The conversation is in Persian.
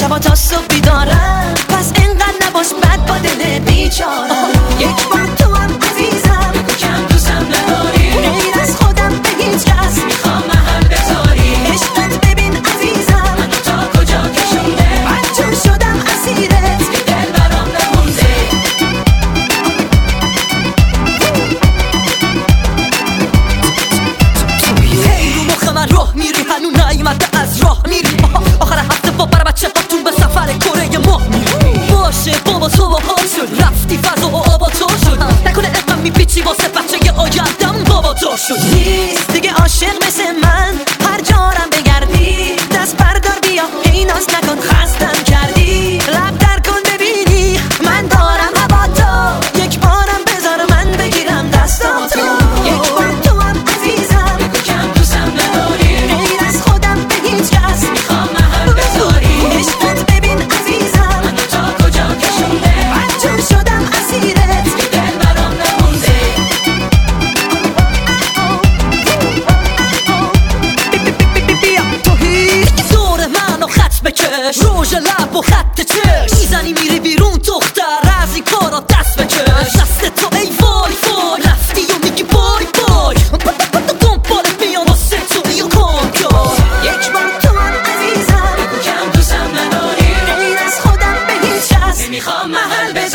شبا تا صبح بیدارم، پس اینقدر نباش بد با دل بیچارم. یک بار تو هم عزیزم، بگو کم دوستم نداری، غیر از خودم به هیچ کس میخوام محل بذاری. عشقت ببین عزیزم منو تا کجا کشونده، مجبور شدم اسیرت که دل برام نمونده. هی رو مخ من راه میری، هنو نیومده از راه میری. آخر هفته با بر بچه هاتون به سفر کره ماه میری. باشه بابا تو باحال شد، رفتی فضا و آبا تو شد. نکنه اقم میپیچی واسه بچه آیندم بابا تو شد. نیست دیگه عاشق مثل من، هر جارم بگردی دست بردار بیا، ای ناز نکن خستم کردی. لب در کن ببینی من دارم هوا تو، یک بارم بذار من بگیرم دستاتو. یک بار تو هم عزیزم، بگو کم دوستم نداری، غیر از خودم به هیچ کس میخوام محل بذاری. عشقت ببین عزیزم منو تا کجا کشونده، مجبور شدم اسیرت که دل برام نمونده. بیا تو هیچ دور منو خط بکش، روژ لب و خط چش میزنی میری بیرون دختر، از این کارا دست بکش. دست تو ای وای وای رفتی و میگی بای بای، دنبالت میام واسه تو یا کن کن. یک بار تو هم عزیزم، بگو کم دوستم نداری، غیر از خودم به هیچ کس نمیخوام محل بذاری.